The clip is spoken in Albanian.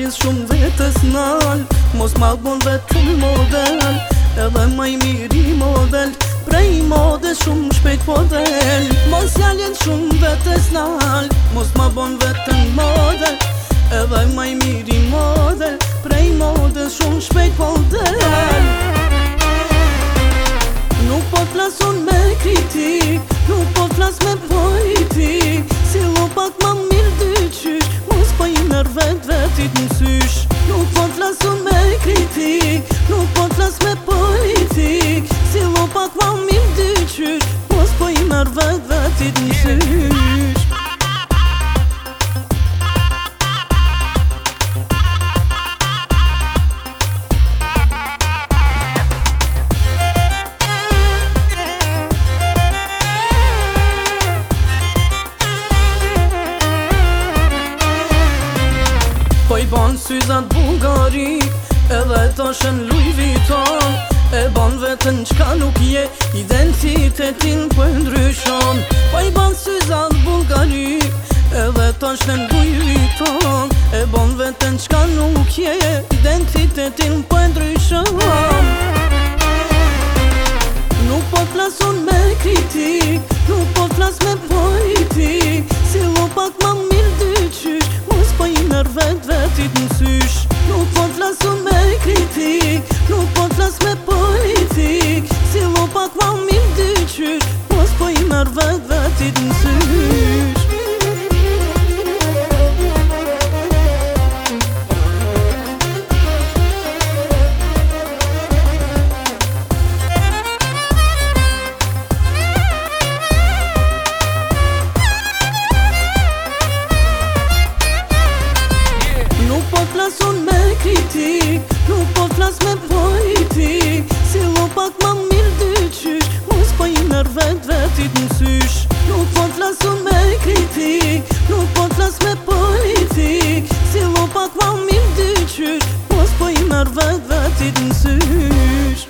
Mosjaljes shumë vetës nal, mos ma bon vetëm model, edhe maj miri model, prej modes shumë shpejt po del. Mosjaljes shumë vetës nal, mos ma bon vetëm model, edhe maj miri model, prej modes shumë shpejt po del. Nuk po t'flasun me kritik, nuk po t'flas me politik, si lo pak ma mirë dy qysh, mos po i merr vetit n'sysh. Nuk po t'flasun me kritik, nuk po t'flas me politik, si lo pak ma mirë dy qysh, mos po i merr vetit n'sysh. Po i ban syzat Bulgarik, edhe tashen Louis Vuitton, e ban vetën qka nuk je, identitetin po e ndryshon. Po i ban syzat Bulgarik, edhe tashen Louis Vuitton, e ban vetën qka nuk je, identitetin po e ndryshon. Nuk po t'flasun me kritik, nuk po t'flas me politik, si lo pak ma mirë dy qysh, mos po i merr vetit n'sysh. Nuk po t'flasun me kritik, nuk po t'flas me politik, si lo pak ma mirë dy qysh, mos po i merr vetit n'sysh. Nuk po t'flasun me kritik, nuk po t'flas me politik, si lo pak ma mirë dy qysh, mos po i merr vetit n'sysh. Nuk po t'flasun me kritik, nuk po t'flas me politik, si lo pak ma mirë dy qysh, mos po i merr vetit n'sysh.